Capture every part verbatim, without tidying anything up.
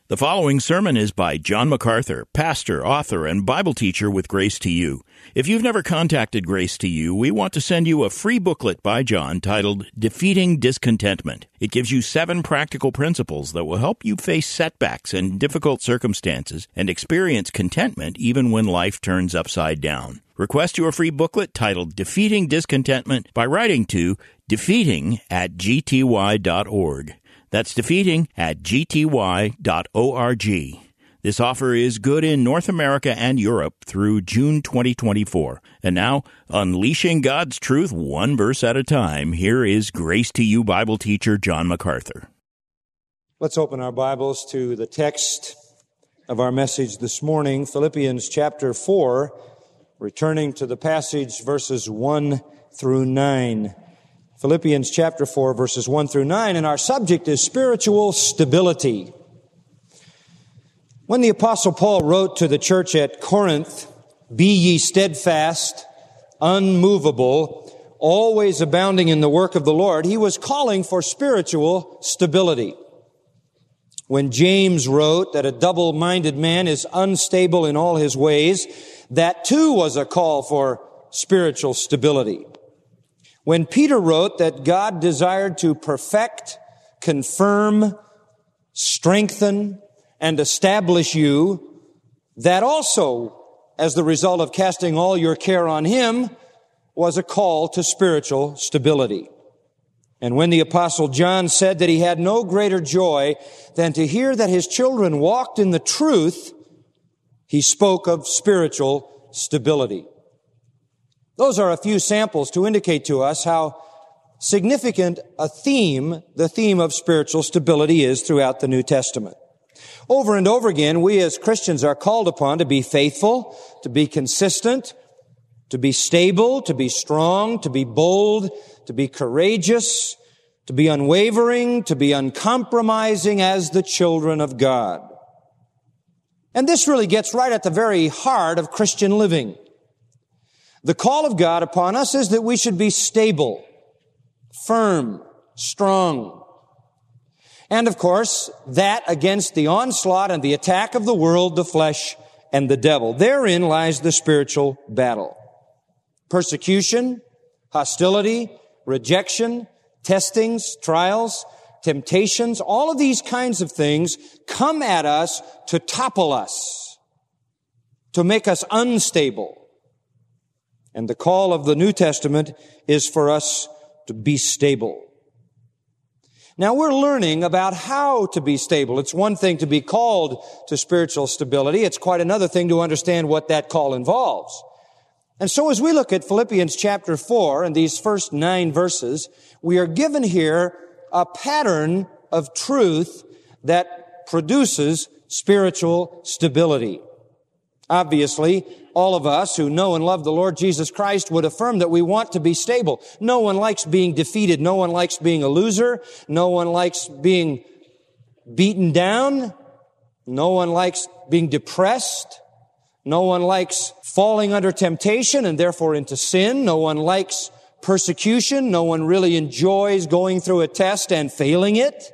The following sermon is by John MacArthur, pastor, author, and Bible teacher with Grace to You. If you've never contacted Grace to You, we want to send you a free booklet by John titled Defeating Discontentment. It gives you seven practical principles that will help you face setbacks and difficult circumstances and experience contentment even when life turns upside down. Request your free booklet titled Defeating Discontentment by writing to defeating at g t y dot org. That's defeating at g t y dot org. This offer is good in North America and Europe through June twenty twenty-four. And now, unleashing God's truth one verse at a time, here is Grace to You Bible teacher John MacArthur. Let's open our Bibles to the text of our message this morning, Philippians chapter four, returning to the passage verses one through nine. Philippians chapter four, verses one through nine, and our subject is spiritual stability. When the Apostle Paul wrote to the church at Corinth, "Be ye steadfast, unmovable, always abounding in the work of the Lord," he was calling for spiritual stability. When James wrote that a double-minded man is unstable in all his ways, that too was a call for spiritual stability. When Peter wrote that God desired to perfect, confirm, strengthen, and establish you, that also, as the result of casting all your care on Him, was a call to spiritual stability. And when the Apostle John said that he had no greater joy than to hear that his children walked in the truth, he spoke of spiritual stability. Those are a few samples to indicate to us how significant a theme, the theme of spiritual stability, is throughout the New Testament. Over and over again, we as Christians are called upon to be faithful, to be consistent, to be stable, to be strong, to be bold, to be courageous, to be unwavering, to be uncompromising as the children of God. And this really gets right at the very heart of Christian living. The call of God upon us is that we should be stable, firm, strong. And of course, that against the onslaught and the attack of the world, the flesh, and the devil. Therein lies the spiritual battle. Persecution, hostility, rejection, testings, trials, temptations, all of these kinds of things come at us to topple us, to make us unstable. And the call of the New Testament is for us to be stable. Now, we're learning about how to be stable. It's one thing to be called to spiritual stability. It's quite another thing to understand what that call involves. And so as we look at Philippians chapter four and these first nine verses, we are given here a pattern of truth that produces spiritual stability. Obviously, all of us who know and love the Lord Jesus Christ would affirm that we want to be stable. No one likes being defeated. No one likes being a loser. No one likes being beaten down. No one likes being depressed. No one likes falling under temptation and therefore into sin. No one likes persecution. No one really enjoys going through a test and failing it.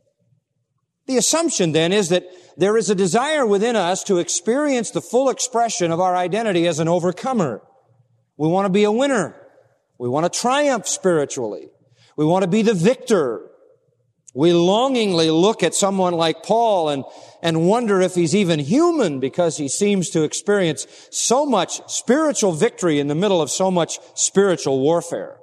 The assumption then is that there is a desire within us to experience the full expression of our identity as an overcomer. We want to be a winner. We want to triumph spiritually. We want to be the victor. We longingly look at someone like Paul and, and wonder if he's even human because he seems to experience so much spiritual victory in the middle of so much spiritual warfare.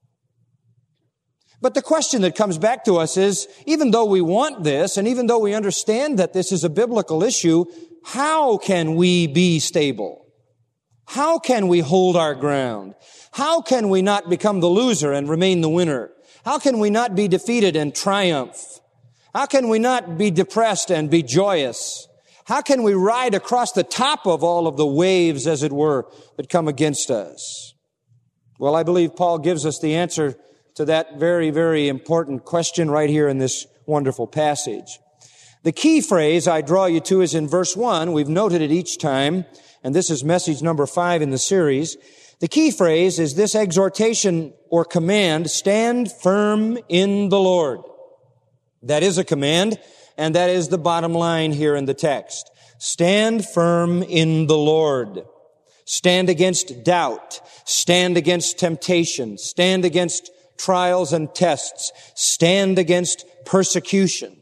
But the question that comes back to us is, even though we want this, and even though we understand that this is a biblical issue, how can we be stable? How can we hold our ground? How can we not become the loser and remain the winner? How can we not be defeated and triumph? How can we not be depressed and be joyous? How can we ride across the top of all of the waves, as it were, that come against us? Well, I believe Paul gives us the answer to that very, very important question right here in this wonderful passage. The key phrase I draw you to is in verse one. We've noted it each time, and this is message number five in the series. The key phrase is this exhortation or command, stand firm in the Lord. That is a command, And that is the bottom line here in the text. Stand firm in the Lord. Stand against doubt. Stand against temptation. Stand against trials and tests. Stand against persecution.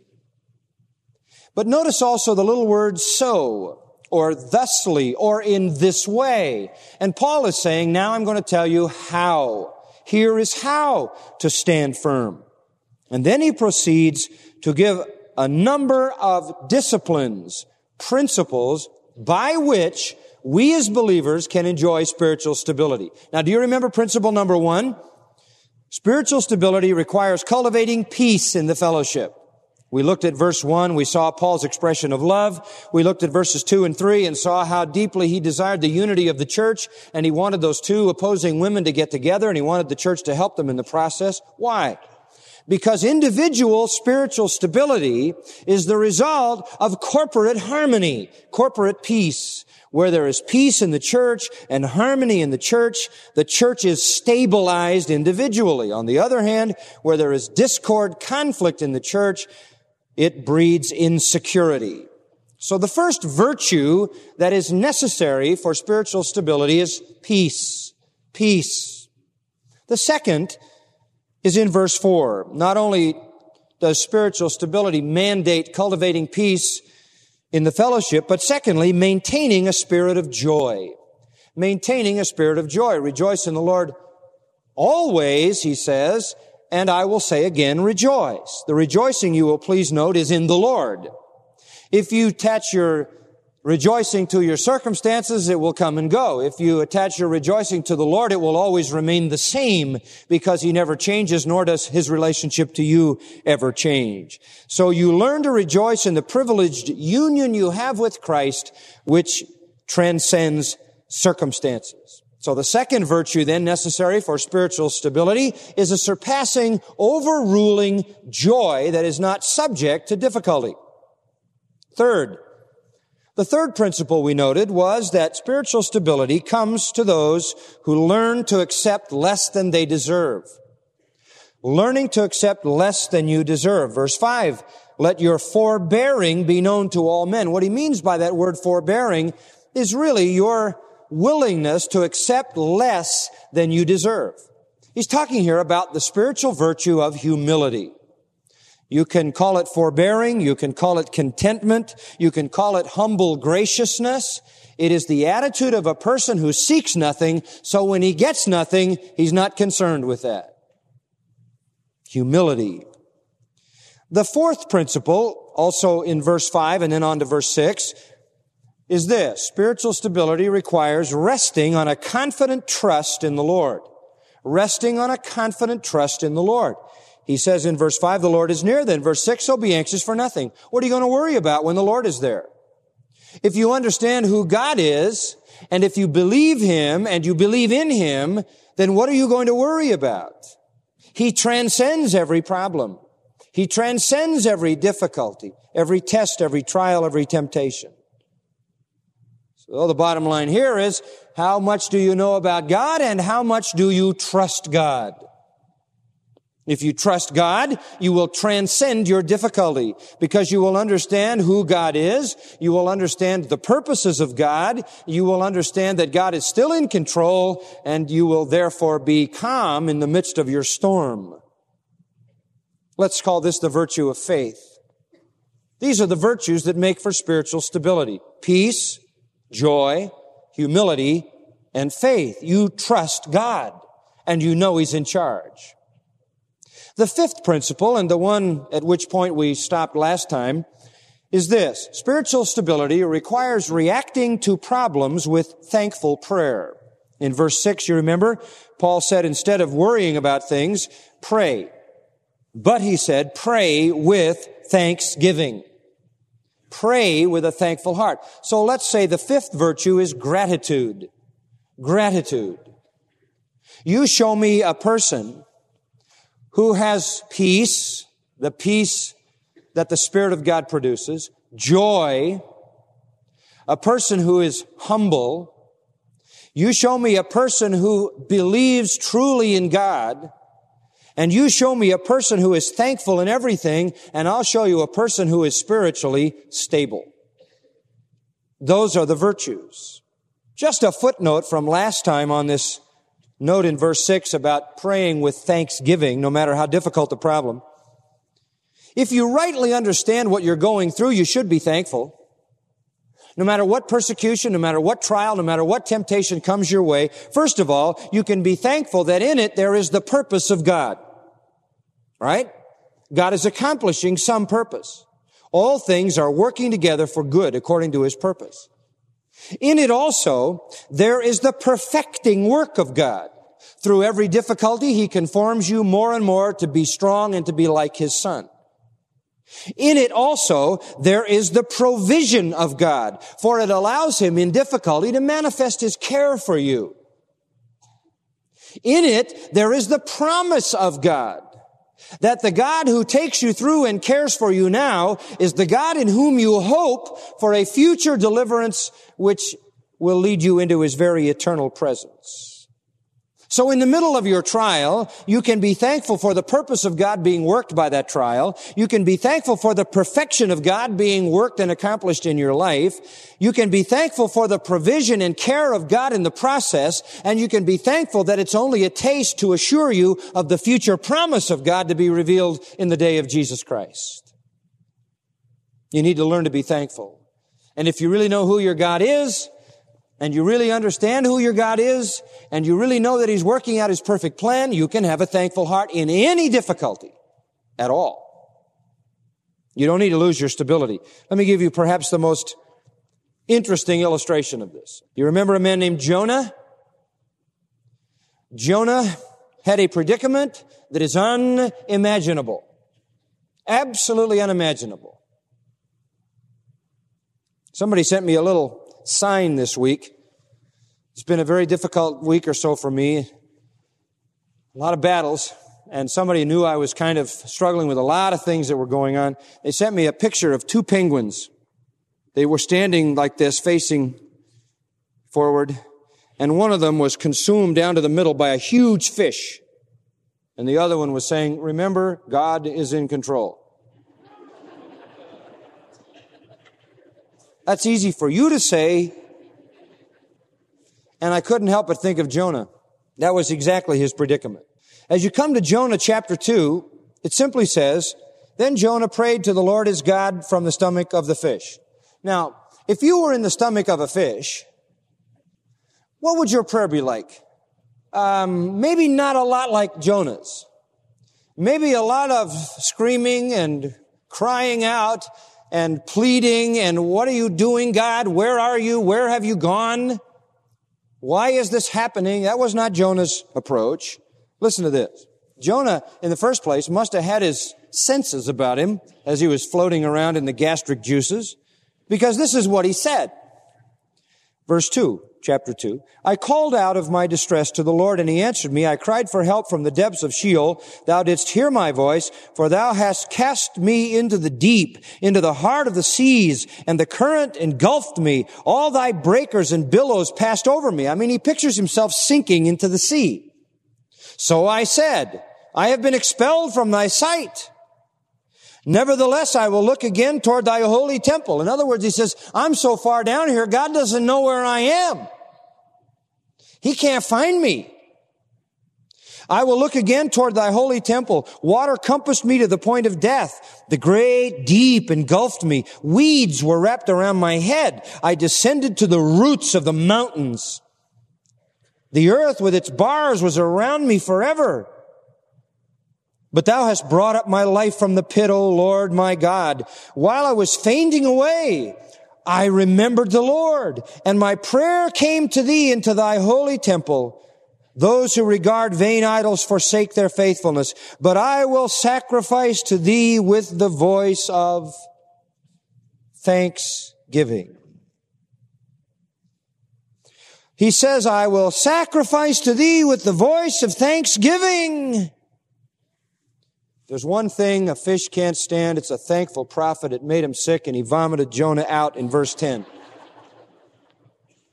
But notice also the little word so, or thusly, or in this way. And Paul is saying, now I'm going to tell you how. Here is how to stand firm. And then he proceeds to give a number of disciplines, principles, by which we as believers can enjoy spiritual stability. Now, do you remember principle number one? Spiritual stability requires cultivating peace in the fellowship. We looked at verse one. We saw Paul's expression of love. We looked at verses two and three and saw how deeply he desired the unity of the church, and he wanted those two opposing women to get together, and he wanted the church to help them in the process. Why? Because individual spiritual stability is the result of corporate harmony, corporate peace. Where there is peace in the church and harmony in the church, the church is stabilized individually. On the other hand, where there is discord, conflict in the church, it breeds insecurity. So the first virtue that is necessary for spiritual stability is peace. Peace. The second is in verse four. Not only does spiritual stability mandate cultivating peace in the fellowship, but secondly, maintaining a spirit of joy. Maintaining a spirit of joy. Rejoice in the Lord always, he says, and I will say again, rejoice. The rejoicing, you will please note, is in the Lord. If you attach your rejoicing to your circumstances, it will come and go. If you attach your rejoicing to the Lord, it will always remain the same because He never changes, nor does His relationship to you ever change. So you learn to rejoice in the privileged union you have with Christ, which transcends circumstances. So the second virtue then necessary for spiritual stability is a surpassing, overruling joy that is not subject to difficulty. Third, the third principle we noted was that spiritual stability comes to those who learn to accept less than they deserve. Learning to accept less than you deserve. Verse five, let your forbearing be known to all men. What he means by that word forbearing is really your willingness to accept less than you deserve. He's talking here about the spiritual virtue of humility. You can call it forbearing. You can call it contentment. You can call it humble graciousness. It is the attitude of a person who seeks nothing, so when he gets nothing, he's not concerned with that. Humility. The fourth principle, also in verse five and then on to verse six, is this. Spiritual stability requires resting on a confident trust in the Lord. Resting on a confident trust in the Lord. He says in verse five, the Lord is near. Then verse six, so be anxious for nothing. What are you going to worry about when the Lord is there? If you understand who God is, and if you believe Him, and you believe in Him, then what are you going to worry about? He transcends every problem. He transcends every difficulty, every test, every trial, every temptation. So the bottom line here is, how much do you know about God, and how much do you trust God? If you trust God, you will transcend your difficulty because you will understand who God is. You will understand the purposes of God. You will understand that God is still in control, and you will therefore be calm in the midst of your storm. Let's call this the virtue of faith. These are the virtues that make for spiritual stability. Peace, joy, humility, and faith. You trust God, and you know He's in charge. The fifth principle, and the one at which point we stopped last time, is this. Spiritual stability requires reacting to problems with thankful prayer. In verse six, you remember, Paul said, instead of worrying about things, pray. But he said, pray with thanksgiving. Pray with a thankful heart. So let's say the fifth virtue is gratitude. Gratitude. You show me a person who has peace, the peace that the Spirit of God produces, joy, a person who is humble. You show me a person who believes truly in God, And you show me a person who is thankful in everything, and I'll show you a person who is spiritually stable. Those are the virtues. Just a footnote from last time on this note in verse six about praying with thanksgiving, no matter how difficult the problem. If you rightly understand what you're going through, you should be thankful. No matter what persecution, no matter what trial, no matter what temptation comes your way, first of all, you can be thankful that in it there is the purpose of God. Right? God is accomplishing some purpose. All things are working together for good according to His purpose. In it also, there is the perfecting work of God. Through every difficulty, He conforms you more and more to be strong and to be like His Son. In it also, there is the provision of God, for it allows Him in difficulty to manifest His care for you. In it, there is the promise of God, that the God who takes you through and cares for you now is the God in whom you hope for a future deliverance which will lead you into His very eternal presence. So in the middle of your trial, you can be thankful for the purpose of God being worked by that trial. You can be thankful for the perfection of God being worked and accomplished in your life. You can be thankful for the provision and care of God in the process. And you can be thankful that it's only a taste to assure you of the future promise of God to be revealed in the day of Jesus Christ. You need to learn to be thankful. And if you really know who your God is, and you really understand who your God is, and you really know that He's working out His perfect plan, you can have a thankful heart in any difficulty at all. You don't need to lose your stability. Let me give you perhaps the most interesting illustration of this. You remember a man named Jonah? Jonah had a predicament that is unimaginable. Absolutely unimaginable. Somebody sent me a little sign this week. It's been a very difficult week or so for me. A lot of battles. And somebody knew I was kind of struggling with a lot of things that were going on. They sent me a picture of two penguins. They were standing like this, facing forward. And one of them was consumed down to the middle by a huge fish. And the other one was saying, "Remember, God is in control." That's easy for you to say. And I couldn't help but think of Jonah. That was exactly his predicament. As you come to Jonah chapter two, it simply says, "Then Jonah prayed to the Lord his God from the stomach of the fish." Now, if you were in the stomach of a fish, what would your prayer be like? Um, maybe not a lot like Jonah's. Maybe a lot of screaming and crying out and pleading, and "What are you doing, God? Where are you? Where have you gone? Why is this happening?" That was not Jonah's approach. Listen to this. Jonah, in the first place, must have had his senses about him as he was floating around in the gastric juices, because this is what he said. Verse two, chapter two. "I called out of my distress to the Lord, and He answered me. I cried for help from the depths of Sheol. Thou didst hear my voice, for Thou hast cast me into the deep, into the heart of the seas, and the current engulfed me. All Thy breakers and billows passed over me." I mean, he pictures himself sinking into the sea. "So I said, I have been expelled from Thy sight. Nevertheless, I will look again toward Thy holy temple." In other words, he says, I'm so far down here, God doesn't know where I am. He can't find me. "I will look again toward Thy holy temple. Water compassed me to the point of death. The great deep engulfed me. Weeds were wrapped around my head. I descended to the roots of the mountains. The earth with its bars was around me forever. But Thou hast brought up my life from the pit, O Lord my God. While I was fainting away, I remembered the Lord, and my prayer came to Thee into Thy holy temple. Those who regard vain idols forsake their faithfulness, but I will sacrifice to Thee with the voice of thanksgiving." He says, "I will sacrifice to Thee with the voice of thanksgiving." There's one thing a fish can't stand. It's a thankful prophet. It made him sick, and he vomited Jonah out in verse ten.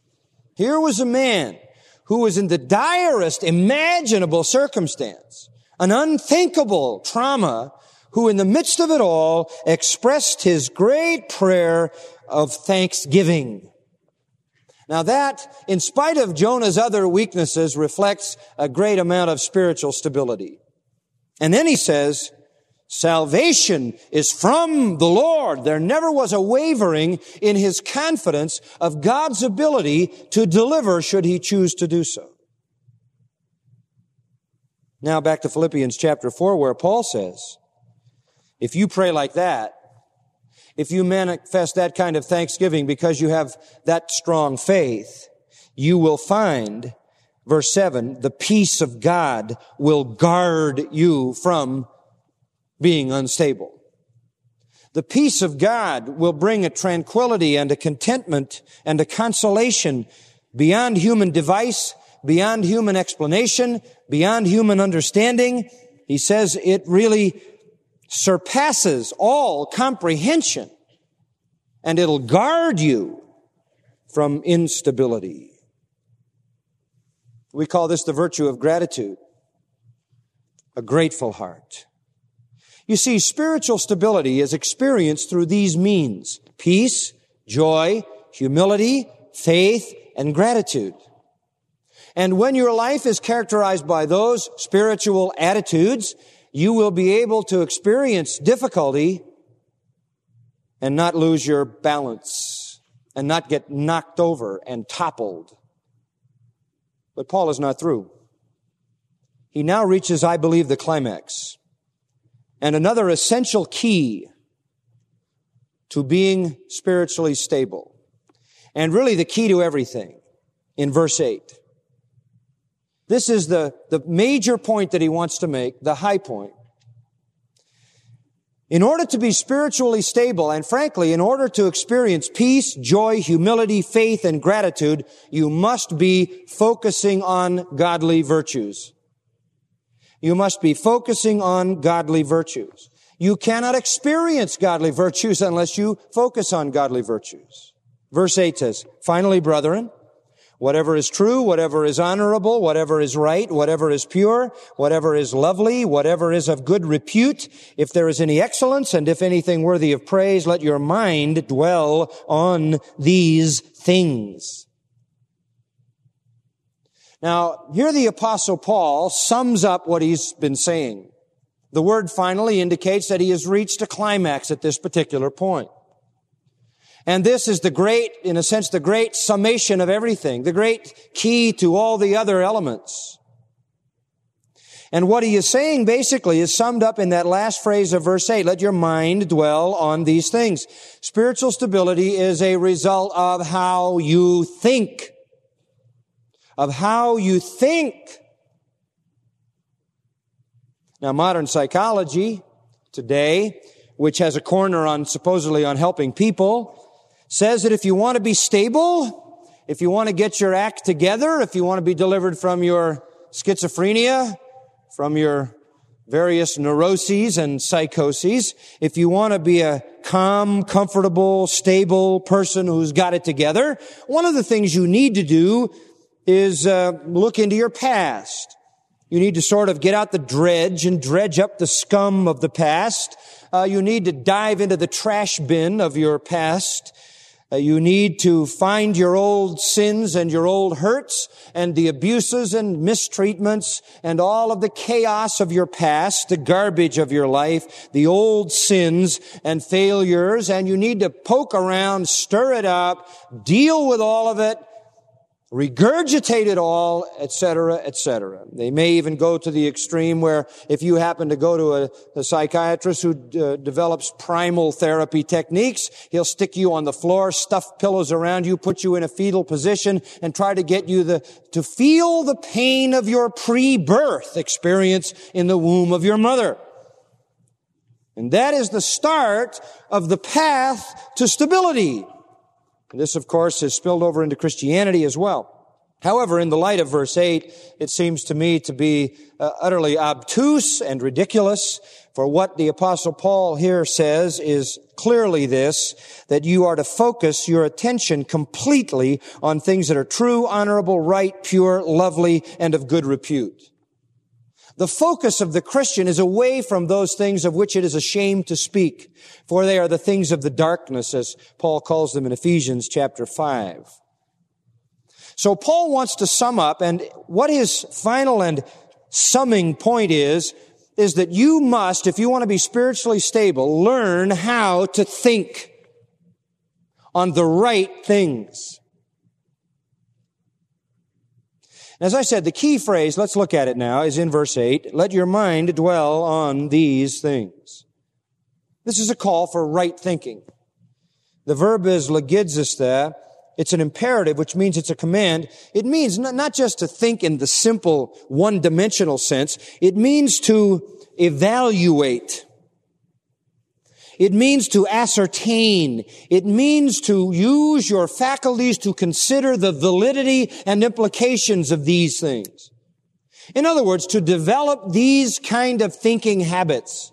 Here was a man who was in the direst imaginable circumstance. an unthinkable trauma, who in the midst of it all expressed his great prayer of thanksgiving. Now that, in spite of Jonah's other weaknesses, reflects a great amount of spiritual stability. And then he says, salvation is from the Lord. There never was a wavering in his confidence of God's ability to deliver should he choose to do so. Now back to Philippians chapter four, where Paul says, if you pray like that, if you manifest that kind of thanksgiving because you have that strong faith, you will find, verse seven, the peace of God will guard you from being unstable. The peace of God will bring a tranquility and a contentment and a consolation beyond human device, beyond human explanation, beyond human understanding. He says it really surpasses all comprehension, and it'll guard you from instability. We call this the virtue of gratitude, a grateful heart. You see, spiritual stability is experienced through these means: peace, joy, humility, faith, and gratitude. And when your life is characterized by those spiritual attitudes, you will be able to experience difficulty and not lose your balance and not get knocked over and toppled. But Paul is not through. He now reaches, I believe, the climax. And another essential key to being spiritually stable, and really the key to everything, in verse eight. This is the, the major point that he wants to make, the high point. In order to be spiritually stable, and frankly, in order to experience peace, joy, humility, faith, and gratitude, you must be focusing on godly virtues. You must be focusing on godly virtues. You cannot experience godly virtues unless you focus on godly virtues. Verse eight says, finally, brethren, whatever is true, whatever is honorable, whatever is right, whatever is pure, whatever is lovely, whatever is of good repute, if there is any excellence and if anything worthy of praise, let your mind dwell on these things. Now, here the Apostle Paul sums up what he's been saying. The word finally indicates that he has reached a climax at this particular point. And this is the great, in a sense, the great summation of everything, the great key to all the other elements. And what he is saying basically is summed up in that last phrase of verse eight, let your mind dwell on these things. Spiritual stability is a result of how you think. Of how you think. Now, modern psychology today, which has a corner on supposedly on helping people, says that if you want to be stable, if you want to get your act together, if you want to be delivered from your schizophrenia, from your various neuroses and psychoses, if you want to be a calm, comfortable, stable person who's got it together, one of the things you need to do is uh, look into your past. You need to sort of get out the dredge and dredge up the scum of the past. Uh, you need to dive into the trash bin of your past. Uh, you need to find your old sins and your old hurts and the abuses and mistreatments and all of the chaos of your past, the garbage of your life, the old sins and failures, and you need to poke around, stir it up, deal with all of it, regurgitate it all, et cetera, et cetera. They may even go to the extreme where if you happen to go to a, a psychiatrist who uh, develops primal therapy techniques, he'll stick you on the floor, stuff pillows around you, put you in a fetal position, and try to get you the, to feel the pain of your pre-birth experience in the womb of your mother. And that is the start of the path to stability. And this, of course, has spilled over into Christianity as well. However, in the light of verse eight, it seems to me to be uh, utterly obtuse and ridiculous, for what the Apostle Paul here says is clearly this, that you are to focus your attention completely on things that are true, honorable, right, pure, lovely, and of good repute. The focus of the Christian is away from those things of which it is a shame to speak, for they are the things of the darkness, as Paul calls them in Ephesians chapter five. So Paul wants to sum up, and what his final and summing point is, is that you must, if you want to be spiritually stable, learn how to think on the right things. As I said, the key phrase, let's look at it now, is in verse eight. Let your mind dwell on these things. This is a call for right thinking. The verb is logizista. It's an imperative, which means it's a command. It means not just to think in the simple one-dimensional sense. It means to evaluate. It means to ascertain. It means to use your faculties to consider the validity and implications of these things. In other words, to develop these kind of thinking habits.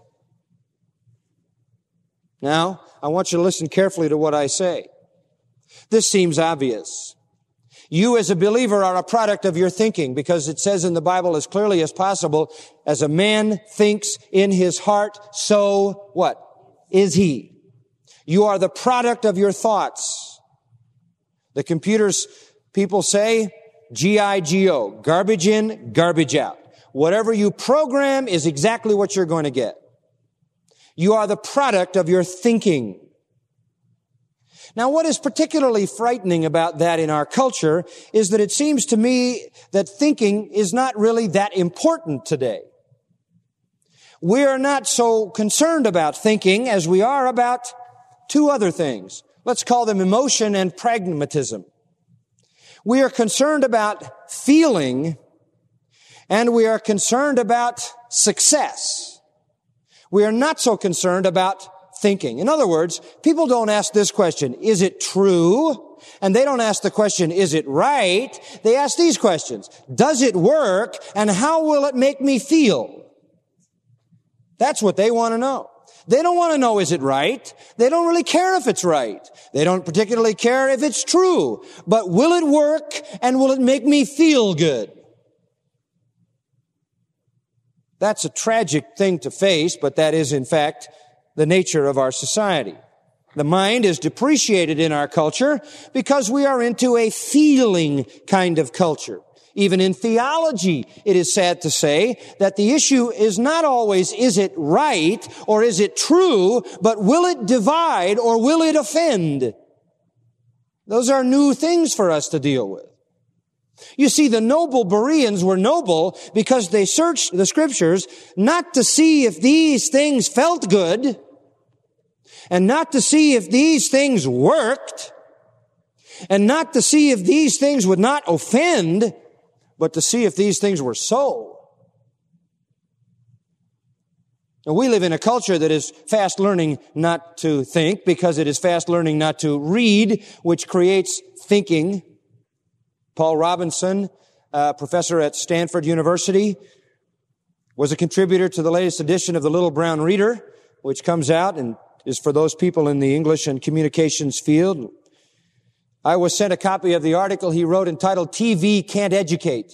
Now, I want you to listen carefully to what I say. This seems obvious. You as a believer are a product of your thinking, because it says in the Bible as clearly as possible, as a man thinks in his heart, so what? Is he. You are the product of your thoughts. The computers, people say, G I G O, garbage in, garbage out. Whatever you program is exactly what you're going to get. You are the product of your thinking. Now, what is particularly frightening about that in our culture is that it seems to me that thinking is not really that important today. We are not so concerned about thinking as we are about two other things. Let's call them emotion and pragmatism. We are concerned about feeling, and we are concerned about success. We are not so concerned about thinking. In other words, people don't ask this question, is it true? And they don't ask the question, is it right? They ask these questions. Does it work? And how will it make me feel? That's what they want to know. They don't want to know, is it right? They don't really care if it's right. They don't particularly care if it's true. But will it work, and will it make me feel good? That's a tragic thing to face, but that is in fact the nature of our society. The mind is depreciated in our culture because we are into a feeling kind of culture. Even in theology, it is sad to say that the issue is not always, is it right or is it true, but will it divide or will it offend? Those are new things for us to deal with. You see, the noble Bereans were noble because they searched the scriptures not to see if these things felt good and not to see if these things worked and not to see if these things would not offend, but to see if these things were so. Now, we live in a culture that is fast learning not to think because it is fast learning not to read, which creates thinking. Paul Robinson, a professor at Stanford University, was a contributor to the latest edition of the Little Brown Reader, which comes out and is for those people in the English and communications field. I was sent a copy of the article he wrote entitled, T V Can't Educate.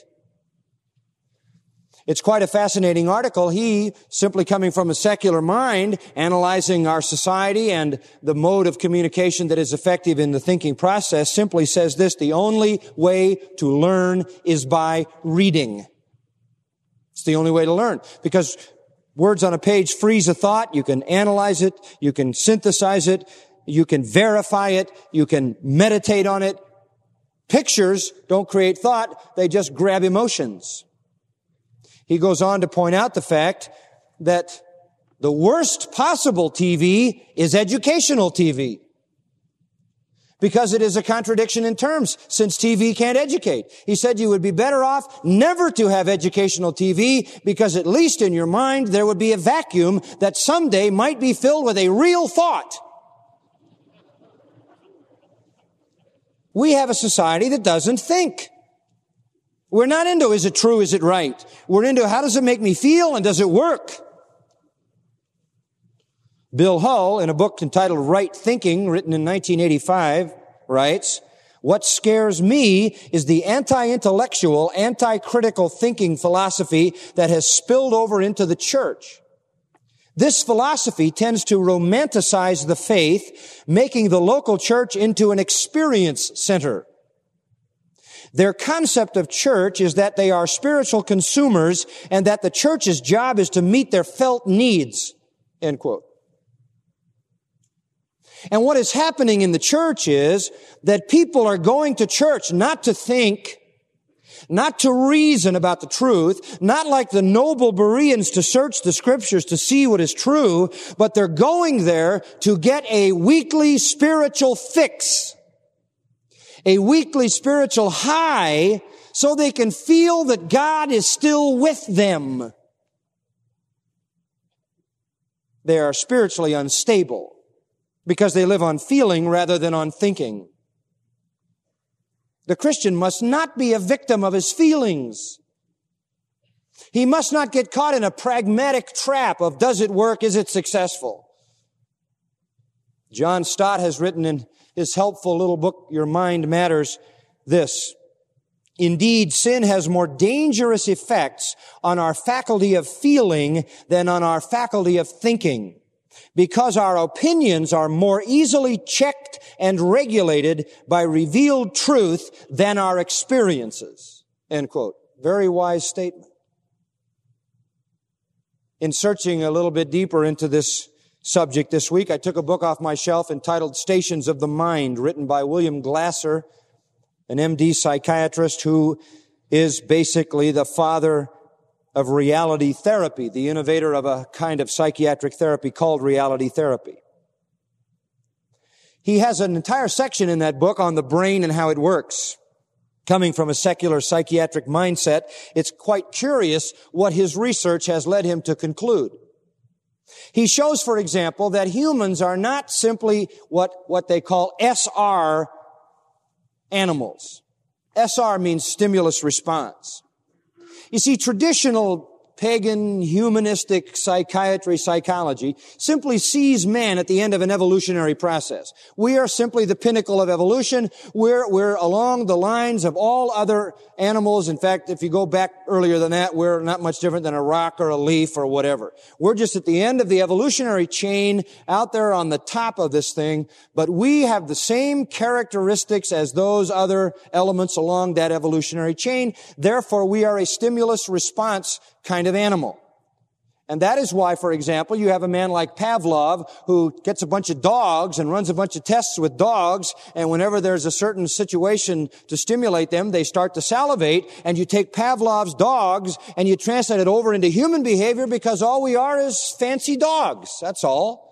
It's quite a fascinating article. He, simply coming from a secular mind, analyzing our society and the mode of communication that is effective in the thinking process, simply says this: the only way to learn is by reading. It's the only way to learn, because words on a page freeze a thought. You can analyze it. You can synthesize it. You can verify it. You can meditate on it. Pictures don't create thought. They just grab emotions. He goes on to point out the fact that the worst possible T V is educational T V, because it is a contradiction in terms, since T V can't educate. He said you would be better off never to have educational T V, because at least in your mind there would be a vacuum that someday might be filled with a real thought. We have a society that doesn't think. We're not into, is it true, is it right? We're into, how does it make me feel, and does it work? Bill Hull, in a book entitled Right Thinking, written in nineteen eighty-five, writes, What scares me is the anti-intellectual, anti-critical thinking philosophy that has spilled over into the church. This philosophy tends to romanticize the faith, making the local church into an experience center. Their concept of church is that they are spiritual consumers and that the church's job is to meet their felt needs, end quote. And what is happening in the church is that people are going to church not to think, not to reason about the truth, not like the noble Bereans to search the scriptures to see what is true, but they're going there to get a weekly spiritual fix, a weekly spiritual high, so they can feel that God is still with them. They are spiritually unstable because they live on feeling rather than on thinking. The Christian must not be a victim of his feelings. He must not get caught in a pragmatic trap of does it work, is it successful? John Stott has written in his helpful little book, Your Mind Matters, this: indeed, sin has more dangerous effects on our faculty of feeling than on our faculty of thinking, because our opinions are more easily checked and regulated by revealed truth than our experiences. End quote. Very wise statement. In searching a little bit deeper into this subject this week, I took a book off my shelf entitled Stations of the Mind, written by William Glasser, an M D psychiatrist who is basically the father of reality therapy, the innovator of a kind of psychiatric therapy called reality therapy. He has an entire section in that book on the brain and how it works. Coming from a secular psychiatric mindset, it's quite curious what his research has led him to conclude. He shows, for example, that humans are not simply what, what they call S R animals. S R means stimulus response. You see, traditional pagan humanistic psychiatry, psychology simply sees man at the end of an evolutionary process. We are simply the pinnacle of evolution. We're, we're along the lines of all other animals. In fact, if you go back earlier than that, we're not much different than a rock or a leaf or whatever. We're just at the end of the evolutionary chain out there on the top of this thing, but we have the same characteristics as those other elements along that evolutionary chain. Therefore, we are a stimulus response kind of animal. And that is why, for example, you have a man like Pavlov who gets a bunch of dogs and runs a bunch of tests with dogs, and whenever there's a certain situation to stimulate them, they start to salivate, and you take Pavlov's dogs and you translate it over into human behavior because all we are is fancy dogs. That's all.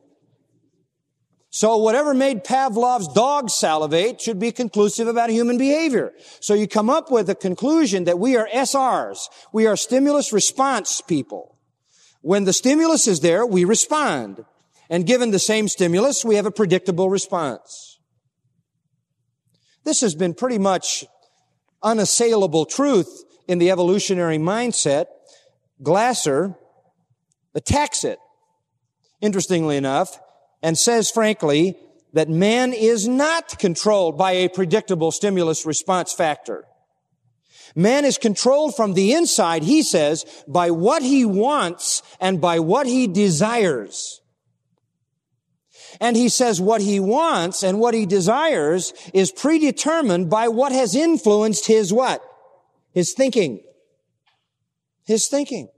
So whatever made Pavlov's dog salivate should be conclusive about human behavior. So you come up with a conclusion that we are S Rs. We are stimulus response people. When the stimulus is there, we respond. And given the same stimulus, we have a predictable response. This has been pretty much unassailable truth in the evolutionary mindset. Glasser attacks it, interestingly enough, and says frankly that man is not controlled by a predictable stimulus response factor. Man is controlled from the inside, he says, by what he wants and by what he desires. And he says what he wants and what he desires is predetermined by what has influenced his what? His thinking. His thinking.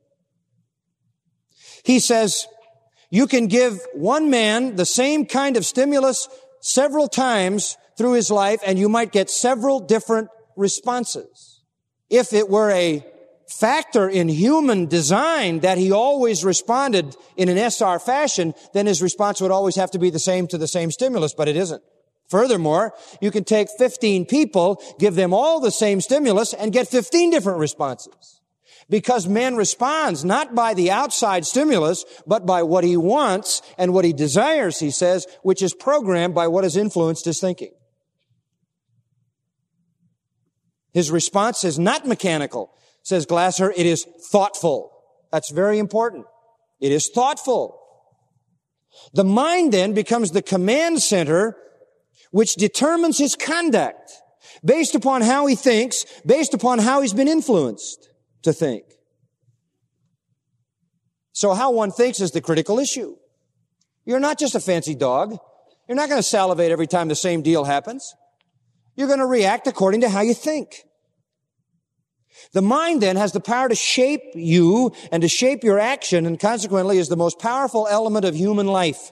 He says, you can give one man the same kind of stimulus several times through his life, and you might get several different responses. If it were a factor in human design that he always responded in an S R fashion, then his response would always have to be the same to the same stimulus, but it isn't. Furthermore, you can take fifteen people, give them all the same stimulus, and get fifteen different responses. Because man responds not by the outside stimulus, but by what he wants and what he desires, he says, which is programmed by what has influenced his thinking. His response is not mechanical, says Glasser. It is thoughtful. That's very important. It is thoughtful. The mind then becomes the command center which determines his conduct based upon how he thinks, based upon how he's been influenced to think. So how one thinks is the critical issue. You're not just a fancy dog. You're not going to salivate every time the same deal happens. You're going to react according to how you think. The mind then has the power to shape you and to shape your action, and consequently is the most powerful element of human life.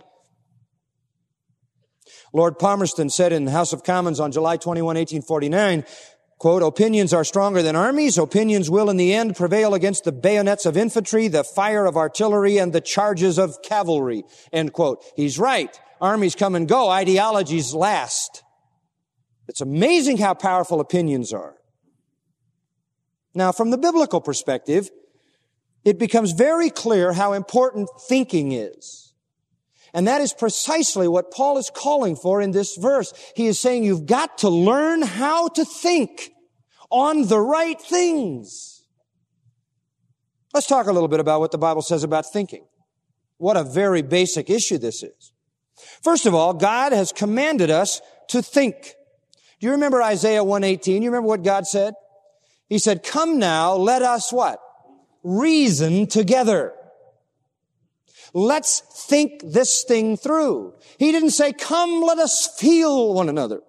Lord Palmerston said in the House of Commons on July twenty-first, eighteen forty-nine, quote, opinions are stronger than armies. Opinions will in the end prevail against the bayonets of infantry, the fire of artillery, and the charges of cavalry, end quote. He's right. Armies come and go. Ideologies last. It's amazing how powerful opinions are. Now, from the biblical perspective, it becomes very clear how important thinking is. And that is precisely what Paul is calling for in this verse. He is saying you've got to learn how to think on the right things. Let's talk a little bit about what the Bible says about thinking. What a very basic issue this is. First of all, God has commanded us to think. Do you remember Isaiah one eighteen? You remember what God said? He said, come now, let us what? Reason together. Let's think this thing through. He didn't say, come, let us feel one another.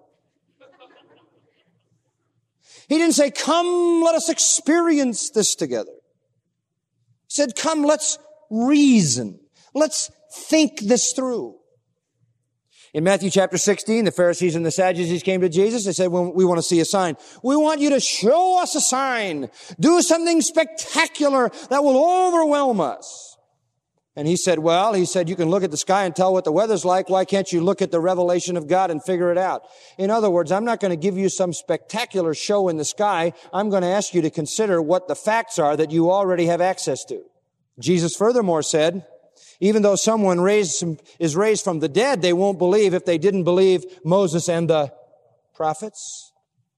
He didn't say, come, let us experience this together. He said, come, let's reason. Let's think this through. In Matthew chapter sixteen, the Pharisees and the Sadducees came to Jesus. They said, well, we want to see a sign. We want you to show us a sign. Do something spectacular that will overwhelm us. And he said, well, he said, you can look at the sky and tell what the weather's like. Why can't you look at the revelation of God and figure it out? In other words, I'm not going to give you some spectacular show in the sky. I'm going to ask you to consider what the facts are that you already have access to. Jesus furthermore said, even though someone raised, is raised from the dead, they won't believe if they didn't believe Moses and the prophets.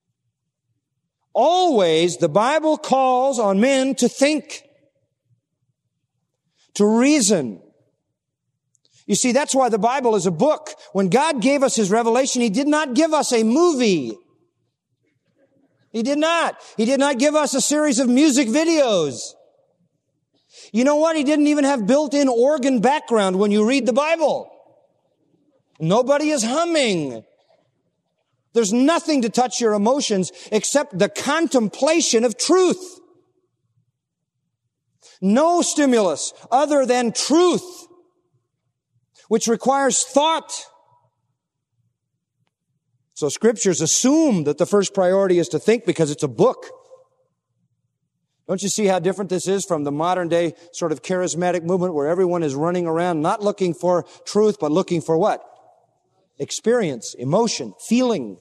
Always, the Bible calls on men to think, to reason. You see, that's why the Bible is a book. When God gave us His revelation, He did not give us a movie. He did not. He did not give us a series of music videos. You know what? He didn't even have built-in organ background when you read the Bible. Nobody is humming. There's nothing to touch your emotions except the contemplation of truth. No stimulus other than truth, which requires thought. So scriptures assume that the first priority is to think because it's a book. Don't you see how different this is from the modern day sort of charismatic movement where everyone is running around not looking for truth, but looking for what? Experience, emotion, feeling.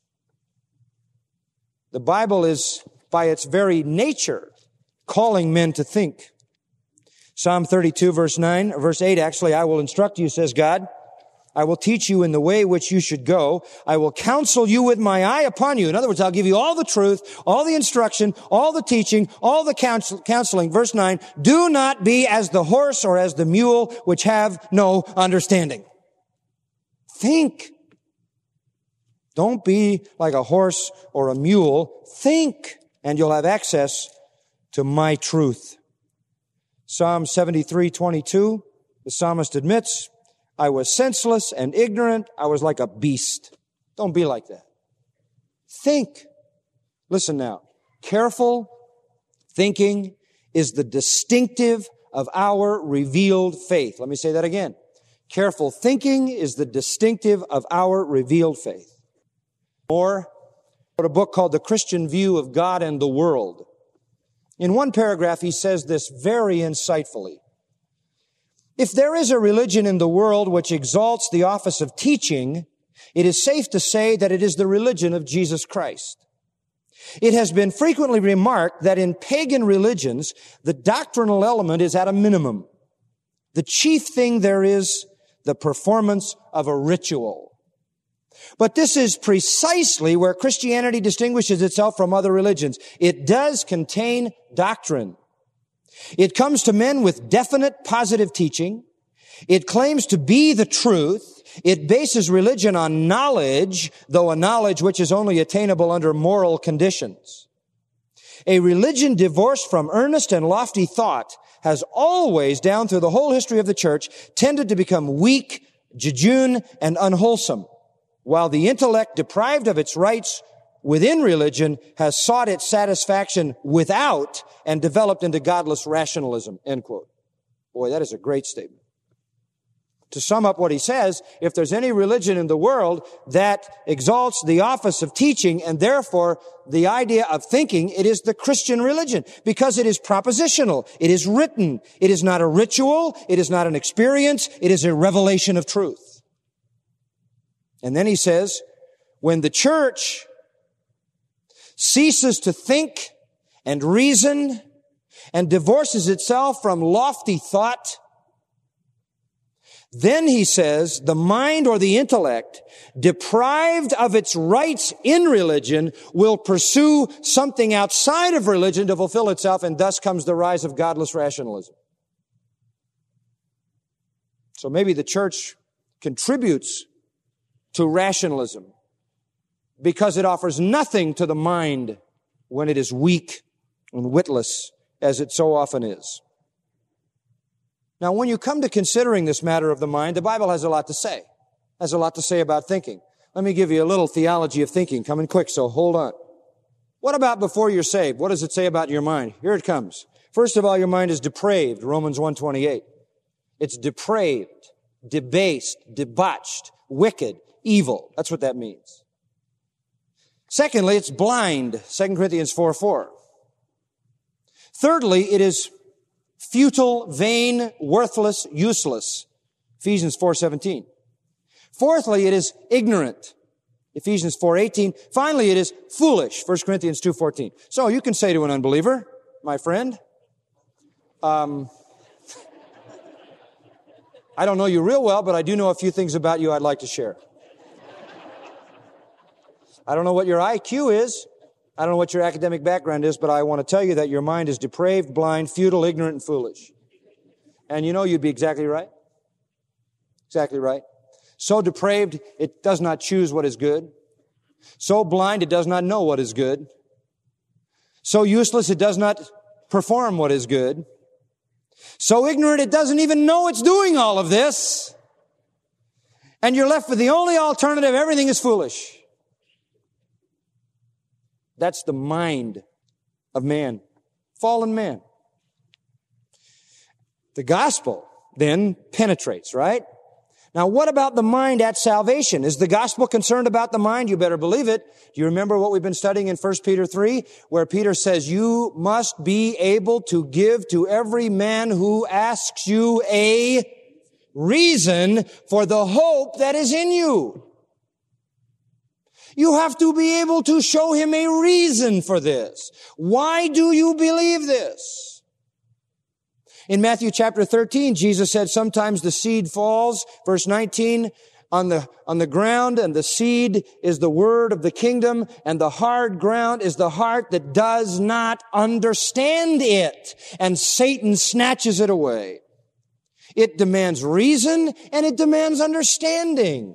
The Bible is, by its very nature, calling men to think. Psalm thirty-two, verse nine, or verse eight, actually, I will instruct you, says God. I will teach you in the way which you should go. I will counsel you with my eye upon you. In other words, I'll give you all the truth, all the instruction, all the teaching, all the counsel, counseling. Verse nine, do not be as the horse or as the mule which have no understanding. Think. Don't be like a horse or a mule. Think, and you'll have access to my truth. Psalm seventy-three, twenty-two, the psalmist admits, I was senseless and ignorant. I was like a beast. Don't be like that. Think. Listen now. Careful thinking is the distinctive of our revealed faith. Let me say that again. Careful thinking is the distinctive of our revealed faith. Or, I wrote a book called The Christian View of God and the World. In one paragraph, he says this very insightfully. If there is a religion in the world which exalts the office of teaching, it is safe to say that it is the religion of Jesus Christ. It has been frequently remarked that in pagan religions, the doctrinal element is at a minimum. The chief thing there is the performance of a ritual. But this is precisely where Christianity distinguishes itself from other religions. It does contain doctrine. It comes to men with definite positive teaching. It claims to be the truth. It bases religion on knowledge, though a knowledge which is only attainable under moral conditions. A religion divorced from earnest and lofty thought has always, down through the whole history of the church, tended to become weak, jejune, and unwholesome, while the intellect, deprived of its rights within religion, has sought its satisfaction without and developed into godless rationalism, end quote. Boy, that is a great statement. To sum up what he says, if there's any religion in the world that exalts the office of teaching and therefore the idea of thinking, it is the Christian religion, because it is propositional. It is written. It is not a ritual. It is not an experience. It is a revelation of truth. And then he says, when the church ceases to think and reason and divorces itself from lofty thought, then he says the mind or the intellect, deprived of its rights in religion, will pursue something outside of religion to fulfill itself, and thus comes the rise of godless rationalism. So maybe the church contributes to rationalism because it offers nothing to the mind when it is weak and witless, as it so often is. Now, when you come to considering this matter of the mind, the Bible has a lot to say. Has a lot to say about thinking. Let me give you a little theology of thinking. Coming quick, so hold on. What about before you're saved? What does it say about your mind? Here it comes. First of all, your mind is depraved, Romans one twenty-eight. It's depraved, debased, debauched, wicked, evil. That's what that means. Secondly, it's blind, Second Corinthians four four. Thirdly, it is futile, vain, worthless, useless, Ephesians four seventeen. Fourthly, it is ignorant, Ephesians four eighteen. Finally, it is foolish, First Corinthians two fourteen. So you can say to an unbeliever, my friend, um, I don't know you real well, but I do know a few things about you I'd like to share. I don't know what your I Q is. I don't know what your academic background is, but I want to tell you that your mind is depraved, blind, futile, ignorant, and foolish. And you know you'd be exactly right. Exactly right. So depraved, it does not choose what is good. So blind, it does not know what is good. So useless, it does not perform what is good. So ignorant, it doesn't even know it's doing all of this. And you're left with the only alternative: everything is foolish. That's the mind of man, fallen man. The gospel then penetrates, right? Now, what about the mind at salvation? Is the gospel concerned about the mind? You better believe it. Do you remember what we've been studying in First Peter three, where Peter says, you must be able to give to every man who asks you a reason for the hope that is in you. You have to be able to show him a reason for this. Why do you believe this? In Matthew chapter thirteen, Jesus said sometimes the seed falls, verse nineteen, on the, on the ground, and the seed is the word of the kingdom, and the hard ground is the heart that does not understand it, and Satan snatches it away. It demands reason, and it demands understanding.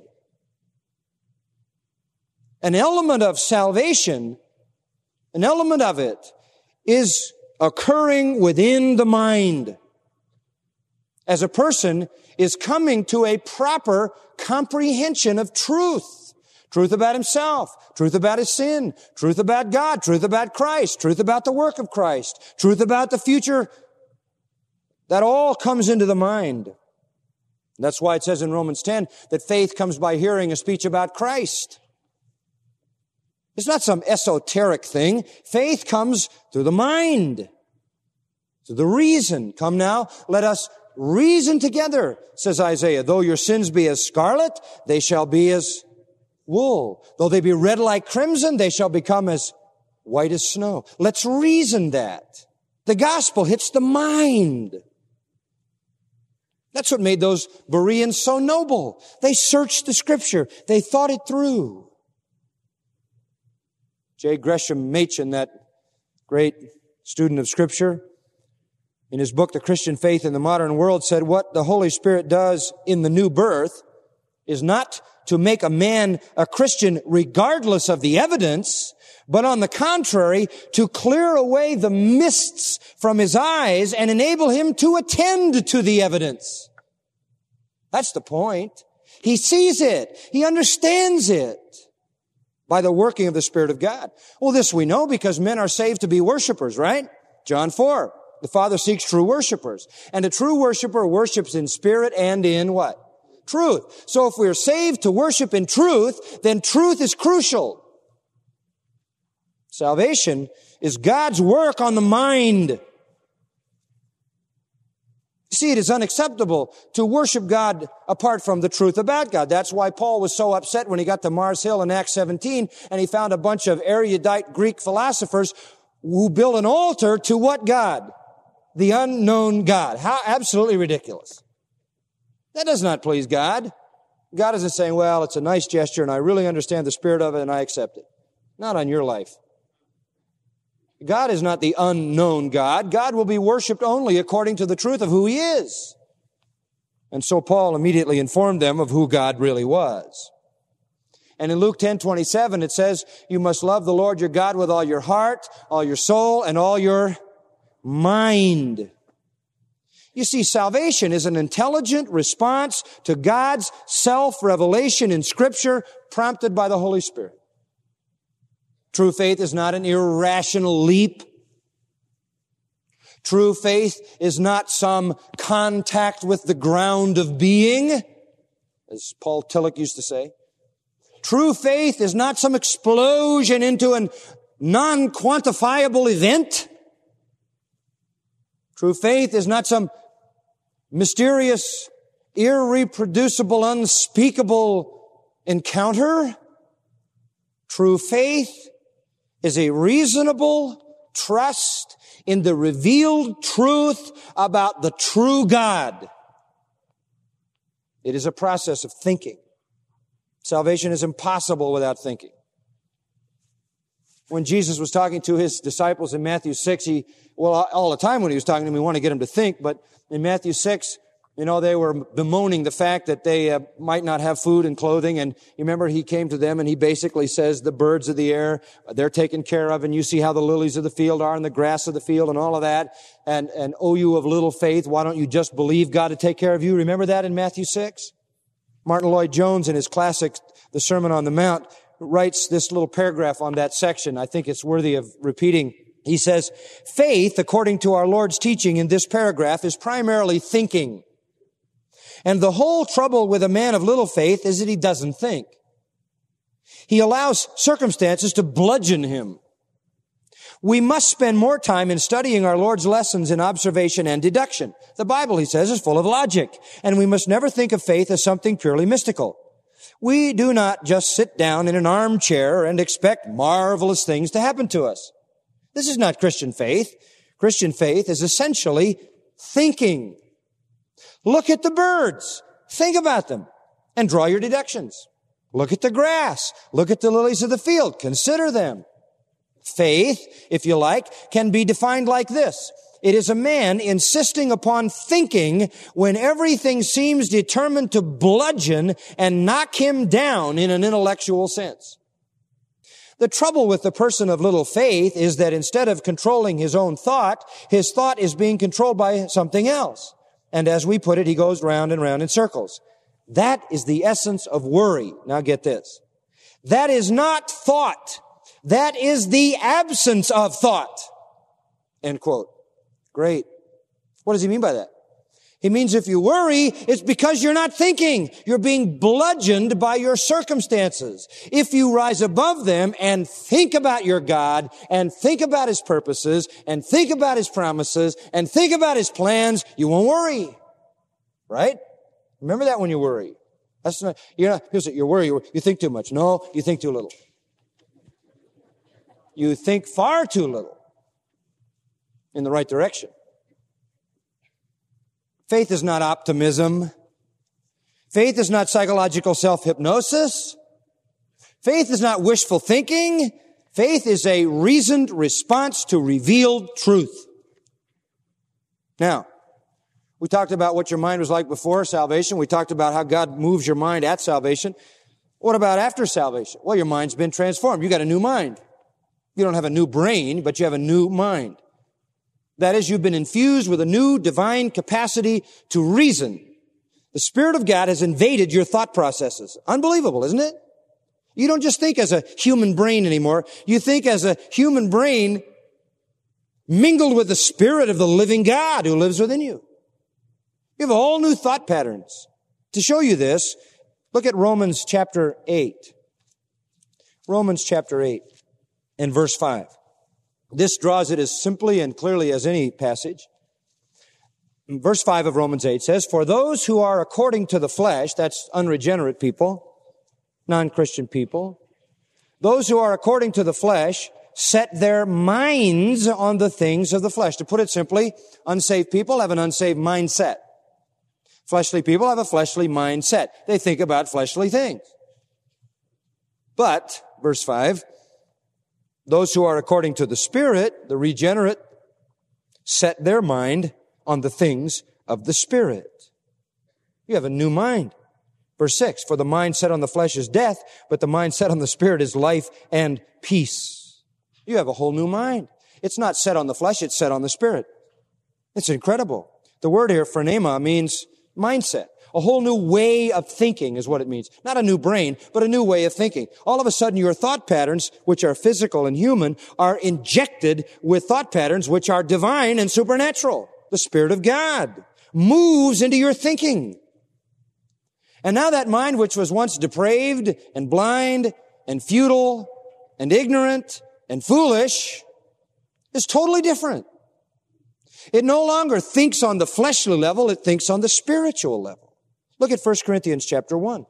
An element of salvation, an element of it, is occurring within the mind. As a person is coming to a proper comprehension of truth. Truth about himself, truth about his sin, truth about God, truth about Christ, truth about the work of Christ, truth about the future. That all comes into the mind. That's why it says in Romans ten that faith comes by hearing a speech about Christ. It's not some esoteric thing. Faith comes through the mind, through the reason. Come now, let us reason together, says Isaiah. Though your sins be as scarlet, they shall be as wool. Though they be red like crimson, they shall become as white as snow. Let's reason that. The gospel hits the mind. That's what made those Bereans so noble. They searched the scripture. They thought it through. J. Gresham Machen, that great student of scripture, in his book, The Christian Faith in the Modern World, said what the Holy Spirit does in the new birth is not to make a man a Christian regardless of the evidence, but on the contrary, to clear away the mists from his eyes and enable him to attend to the evidence. That's the point. He sees it. He understands it by the working of the Spirit of God. Well, this we know because men are saved to be worshipers, right? John four. The Father seeks true worshipers. And a true worshiper worships in spirit and in what? Truth. So if we're saved to worship in truth, then truth is crucial. Salvation is God's work on the mind. You see, it is unacceptable to worship God apart from the truth about God. That's why Paul was so upset when he got to Mars Hill in Acts seventeen and he found a bunch of erudite Greek philosophers who built an altar to what God? The unknown God. How absolutely ridiculous. That does not please God. God isn't saying, well, it's a nice gesture and I really understand the spirit of it and I accept it. Not on your life. God is not the unknown God. God will be worshiped only according to the truth of who He is. And so Paul immediately informed them of who God really was. And in Luke ten twenty-seven it says, you must love the Lord your God with all your heart, all your soul, and all your mind. You see, salvation is an intelligent response to God's self-revelation in Scripture prompted by the Holy Spirit. True faith is not an irrational leap. True faith is not some contact with the ground of being, as Paul Tillich used to say. True faith is not some explosion into a non-quantifiable event. True faith is not some mysterious, irreproducible, unspeakable encounter. True faith is a reasonable trust in the revealed truth about the true God. It is a process of thinking. Salvation is impossible without thinking. When Jesus was talking to His disciples in Matthew six, He, well, all the time when He was talking to them, He wanted to get them to think, but in Matthew six, you know, they were bemoaning the fact that they uh, might not have food and clothing. And you remember He came to them and He basically says, the birds of the air, they're taken care of. And you see how the lilies of the field are and the grass of the field and all of that. And, and oh, you of little faith, why don't you just believe God to take care of you? Remember that in Matthew six? Martin Lloyd-Jones in his classic, The Sermon on the Mount, writes this little paragraph on that section. I think it's worthy of repeating. He says, faith, according to our Lord's teaching in this paragraph, is primarily thinking. And the whole trouble with a man of little faith is that he doesn't think. He allows circumstances to bludgeon him. We must spend more time in studying our Lord's lessons in observation and deduction. The Bible, he says, is full of logic, and we must never think of faith as something purely mystical. We do not just sit down in an armchair and expect marvelous things to happen to us. This is not Christian faith. Christian faith is essentially thinking. Look at the birds. Think about them and draw your deductions. Look at the grass. Look at the lilies of the field. Consider them. Faith, if you like, can be defined like this. It is a man insisting upon thinking when everything seems determined to bludgeon and knock him down in an intellectual sense. The trouble with the person of little faith is that instead of controlling his own thought, his thought is being controlled by something else. And as we put it, he goes round and round in circles. That is the essence of worry. Now get this. That is not thought. That is the absence of thought. End quote. Great. What does he mean by that? He means if you worry, it's because you're not thinking. You're being bludgeoned by your circumstances. If you rise above them and think about your God and think about His purposes and think about His promises and think about His plans, you won't worry. Right? Remember that when you worry. That's not, you're not, here's it, you're worried, you think too much. No, you think too little. You think far too little in the right direction. Faith is not optimism. Faith is not psychological self-hypnosis. Faith is not wishful thinking. Faith is a reasoned response to revealed truth. Now, we talked about what your mind was like before salvation. We talked about how God moves your mind at salvation. What about after salvation? Well, your mind's been transformed. You got a new mind. You don't have a new brain, but you have a new mind. That is, you've been infused with a new divine capacity to reason. The Spirit of God has invaded your thought processes. Unbelievable, isn't it? You don't just think as a human brain anymore. You think as a human brain mingled with the Spirit of the living God who lives within you. You have all new thought patterns. To show you this, look at Romans chapter eight. Romans chapter eight and verse five. This draws it as simply and clearly as any passage. Verse five of Romans eight says, "For those who are according to the flesh," that's unregenerate people, non-Christian people, "those who are according to the flesh set their minds on the things of the flesh." To put it simply, unsaved people have an unsaved mindset. Fleshly people have a fleshly mindset. They think about fleshly things. But, verse five, "those who are according to the Spirit," the regenerate, "set their mind on the things of the Spirit." You have a new mind. Verse six, "For the mind set on the flesh is death, but the mind set on the Spirit is life and peace." You have a whole new mind. It's not set on the flesh, it's set on the Spirit. It's incredible. The word here, phronema, means mindset. A whole new way of thinking is what it means. Not a new brain, but a new way of thinking. All of a sudden, your thought patterns, which are physical and human, are injected with thought patterns which are divine and supernatural. The Spirit of God moves into your thinking. And now that mind, which was once depraved and blind and futile and ignorant and foolish, is totally different. It no longer thinks on the fleshly level, it thinks on the spiritual level. Look at First Corinthians chapter one.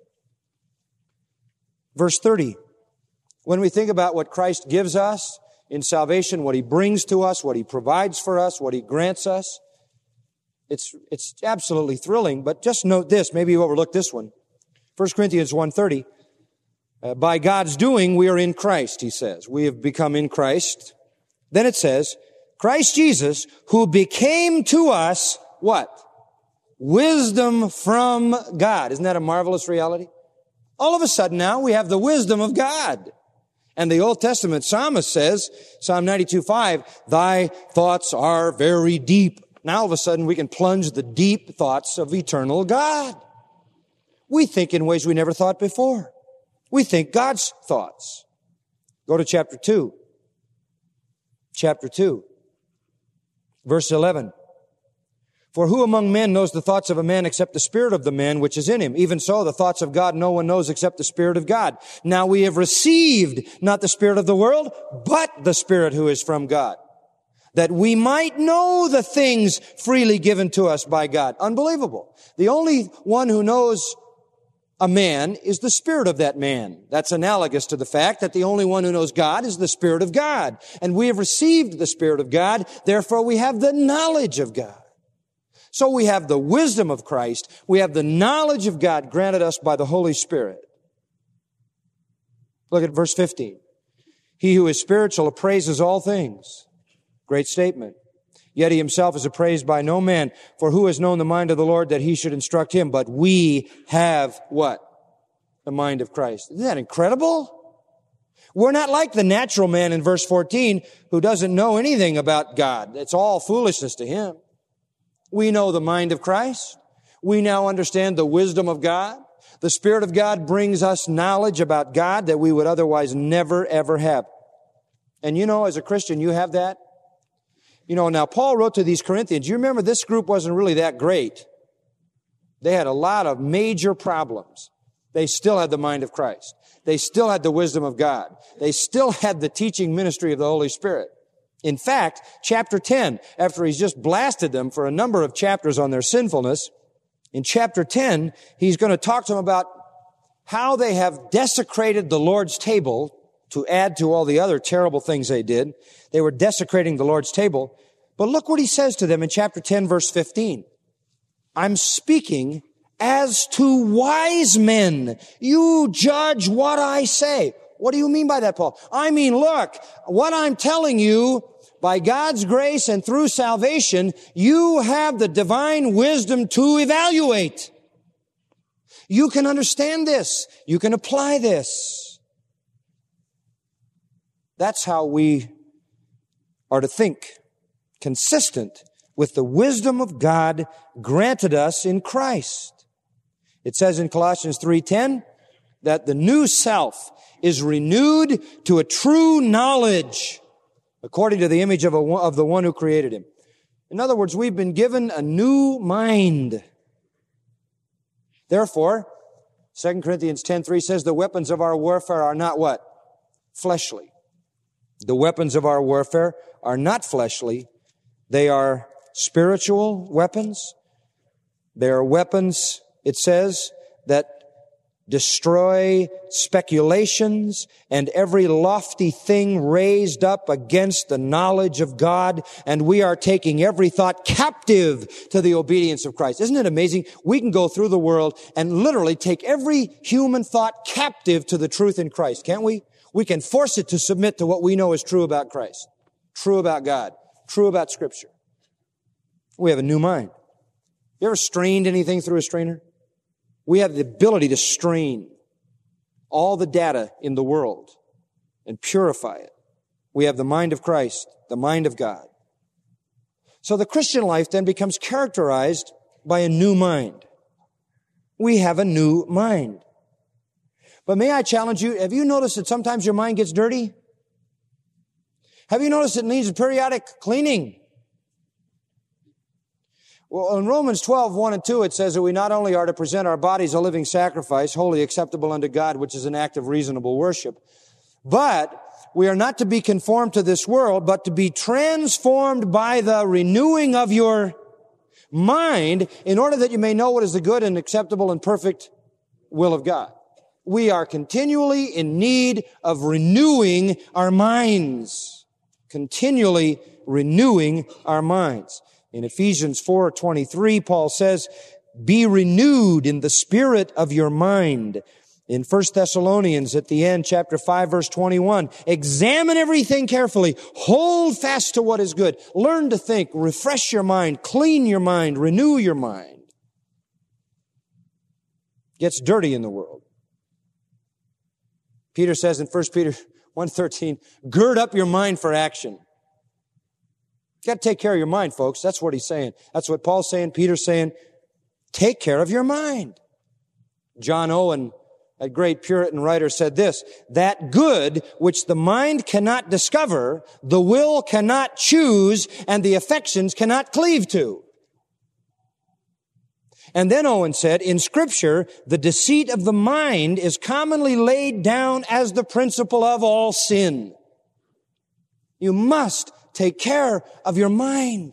Verse thirty. When we think about what Christ gives us in salvation, what He brings to us, what He provides for us, what He grants us, it's, it's absolutely thrilling. But just note this, maybe you overlooked this one. First Corinthians one thirty. Uh, by God's doing, we are in Christ, he says. We have become in Christ. Then it says, Christ Jesus, who became to us, what? Wisdom from God. Isn't that a marvelous reality? All of a sudden now we have the wisdom of God. And the Old Testament psalmist says, Psalm ninety-two five, "Thy thoughts are very deep." Now all of a sudden we can plunge the deep thoughts of eternal God. We think in ways we never thought before. We think God's thoughts. Go to chapter two. Chapter two. Verse eleven. "For who among men knows the thoughts of a man except the spirit of the man which is in him? Even so, the thoughts of God no one knows except the Spirit of God. Now we have received not the spirit of the world, but the Spirit who is from God, that we might know the things freely given to us by God." Unbelievable. The only one who knows a man is the spirit of that man. That's analogous to the fact that the only one who knows God is the Spirit of God. And we have received the Spirit of God, therefore we have the knowledge of God. So we have the wisdom of Christ. We have the knowledge of God granted us by the Holy Spirit. Look at verse fifteen. "He who is spiritual appraises all things." Great statement. "Yet he himself is appraised by no man. For who has known the mind of the Lord that he should instruct him? But we have" what? "The mind of Christ." Isn't that incredible? We're not like the natural man in verse fourteen who doesn't know anything about God. It's all foolishness to him. We know the mind of Christ. We now understand the wisdom of God. The Spirit of God brings us knowledge about God that we would otherwise never, ever have. And you know, as a Christian, you have that. You know, now Paul wrote to these Corinthians. You remember this group wasn't really that great. They had a lot of major problems. They still had the mind of Christ. They still had the wisdom of God. They still had the teaching ministry of the Holy Spirit. In fact, chapter ten, after he's just blasted them for a number of chapters on their sinfulness, in chapter ten, he's going to talk to them about how they have desecrated the Lord's table to add to all the other terrible things they did. They were desecrating the Lord's table. But look what he says to them in chapter ten, verse fifteen. "I'm speaking as to wise men. You judge what I say." What do you mean by that, Paul? I mean, look, what I'm telling you, by God's grace and through salvation, you have the divine wisdom to evaluate. You can understand this. You can apply this. That's how we are to think, consistent with the wisdom of God granted us in Christ. It says in Colossians three ten that the new self is renewed to a true knowledge according to the image of, a, of the one who created him. In other words, we've been given a new mind. Therefore, Second Corinthians ten three says the weapons of our warfare are not what? Fleshly. The weapons of our warfare are not fleshly. They are spiritual weapons. They are weapons, it says, that destroy speculations and every lofty thing raised up against the knowledge of God. And we are taking every thought captive to the obedience of Christ. Isn't it amazing? We can go through the world and literally take every human thought captive to the truth in Christ, can't we? We can force it to submit to what we know is true about Christ, true about God, true about Scripture. We have a new mind. You ever strained anything through a strainer? We have the ability to strain all the data in the world and purify it. We have the mind of Christ, the mind of God. So the Christian life then becomes characterized by a new mind. We have a new mind. But may I challenge you, have you noticed that sometimes your mind gets dirty? Have you noticed it needs periodic cleaning? Well, in Romans twelve, one and two, it says that we not only are to present our bodies a living sacrifice, wholly acceptable unto God, which is an act of reasonable worship, but we are not to be conformed to this world, but to be transformed by the renewing of your mind in order that you may know what is the good and acceptable and perfect will of God. We are continually in need of renewing our minds. Continually renewing our minds. In Ephesians four twenty-three, Paul says, be renewed in the spirit of your mind. In First Thessalonians at the end, chapter five, verse twenty-one, examine everything carefully. Hold fast to what is good. Learn to think. Refresh your mind. Clean your mind. Renew your mind. It gets dirty in the world. Peter says in First Peter one thirteen, gird up your mind for action. You got to take care of your mind, folks. That's what he's saying. That's what Paul's saying. Peter's saying, take care of your mind. John Owen, a great Puritan writer, said this, that good which the mind cannot discover, the will cannot choose, and the affections cannot cleave to. And then Owen said, in Scripture, the deceit of the mind is commonly laid down as the principle of all sin. You must take care of your mind.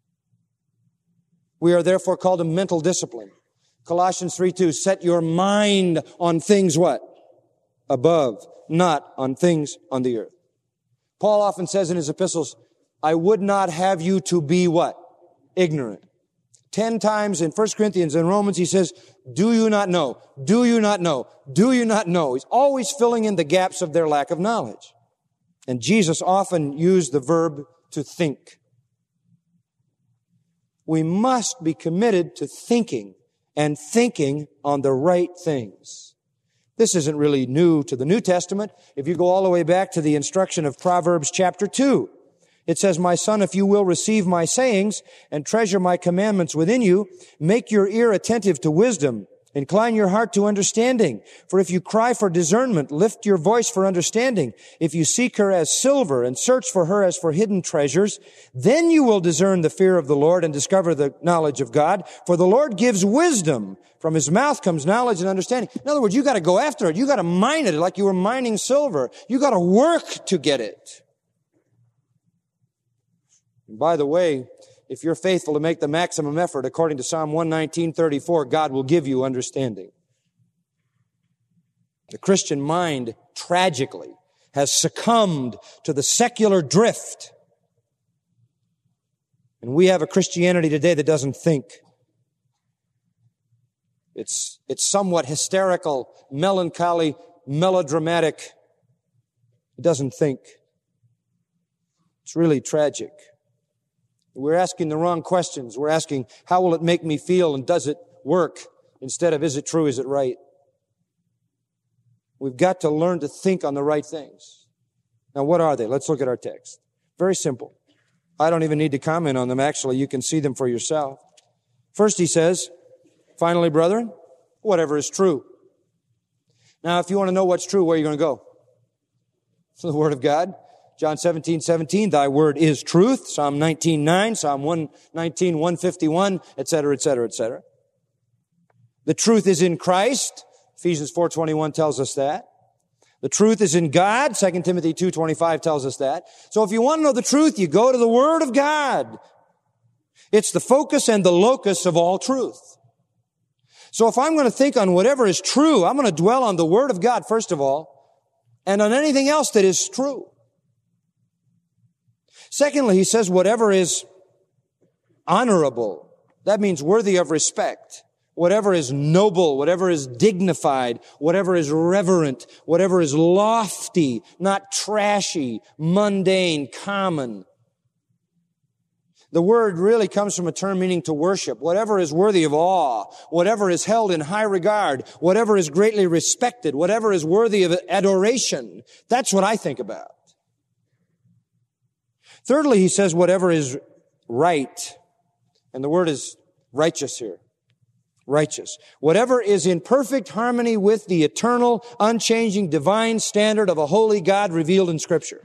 We are therefore called to mental discipline. Colossians three two, set your mind on things what? Above, not on things on the earth. Paul often says in his epistles, I would not have you to be what? Ignorant. Ten times in First Corinthians and Romans, he says, do you not know? Do you not know? Do you not know? He's always filling in the gaps of their lack of knowledge. And Jesus often used the verb to think. We must be committed to thinking and thinking on the right things. This isn't really new to the New Testament. If you go all the way back to the instruction of Proverbs chapter two, it says, my son, if you will receive my sayings and treasure my commandments within you, make your ear attentive to wisdom. Incline your heart to understanding. For if you cry for discernment, lift your voice for understanding. If you seek her as silver and search for her as for hidden treasures, then you will discern the fear of the Lord and discover the knowledge of God. For the Lord gives wisdom. From his mouth comes knowledge and understanding. In other words, you got to go after it. You got to mine it like you were mining silver. You got to work to get it. And by the way, if you're faithful to make the maximum effort, according to Psalm one nineteen thirty-four, God will give you understanding. The Christian mind, tragically, has succumbed to the secular drift. And we have a Christianity today that doesn't think. It's, it's somewhat hysterical, melancholy, melodramatic, It doesn't think. It's really tragic. We're asking the wrong questions. We're asking, how will it make me feel and does it work? Instead of, is it true, is it right? We've got to learn to think on the right things. Now, what are they? Let's look at our text. Very simple. I don't even need to comment on them. Actually, you can see them for yourself. First, he says, finally, brethren, whatever is true. Now, if you want to know what's true, where are you going to go? To the Word of God. John seventeen, seventeen, thy word is truth. Psalm nineteen, nine, Psalm one nineteen, one fifty-one, et cetera, et cetera, et cetera. The truth is in Christ. Ephesians four twenty-one tells us that. The truth is in God. Second Timothy two twenty-five tells us that. So if you want to know the truth, you go to the Word of God. It's the focus and the locus of all truth. So if I'm going to think on whatever is true, I'm going to dwell on the Word of God, first of all, and on anything else that is true. Secondly, he says whatever is honorable. That means worthy of respect. Whatever is noble, whatever is dignified, whatever is reverent, whatever is lofty, not trashy, mundane, common. The word really comes from a term meaning to worship. Whatever is worthy of awe, whatever is held in high regard, whatever is greatly respected, whatever is worthy of adoration. That's what I think about. Thirdly, he says whatever is right. And the word is righteous here. Righteous. Whatever is in perfect harmony with the eternal, unchanging, divine standard of a holy God revealed in Scripture.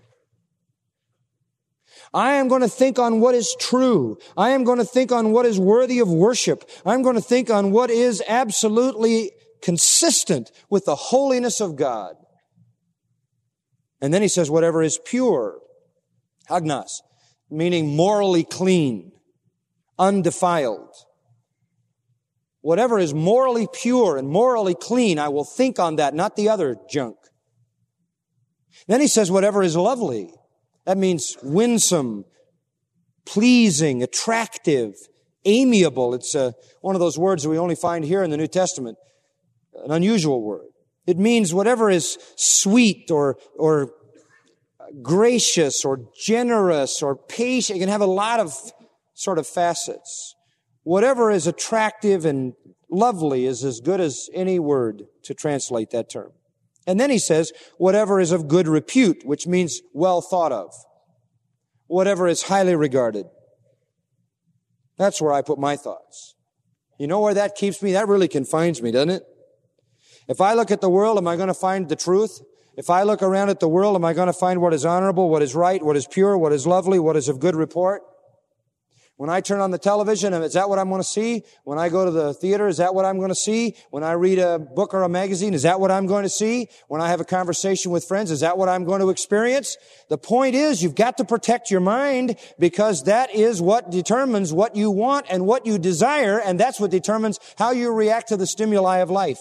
I am going to think on what is true. I am going to think on what is worthy of worship. I'm going to think on what is absolutely consistent with the holiness of God. And then he says whatever is pure. Hagnos, meaning morally clean, undefiled. Whatever is morally pure and morally clean, I will think on that, not the other junk. Then he says whatever is lovely. That means winsome, pleasing, attractive, amiable. It's uh, one of those words that we only find here in the New Testament, an unusual word. It means whatever is sweet or or gracious or generous or patient. You can have a lot of sort of facets. Whatever is attractive and lovely is as good as any word to translate that term. And then he says, whatever is of good repute, which means well thought of. Whatever is highly regarded. That's where I put my thoughts. You know where that keeps me? That really confines me, doesn't it? If I look at the world, am I going to find the truth? If I look around at the world, am I going to find what is honorable, what is right, what is pure, what is lovely, what is of good report? When I turn on the television, is that what I'm going to see? When I go to the theater, is that what I'm going to see? When I read a book or a magazine, is that what I'm going to see? When I have a conversation with friends, is that what I'm going to experience? The point is, you've got to protect your mind because that is what determines what you want and what you desire, and that's what determines how you react to the stimuli of life.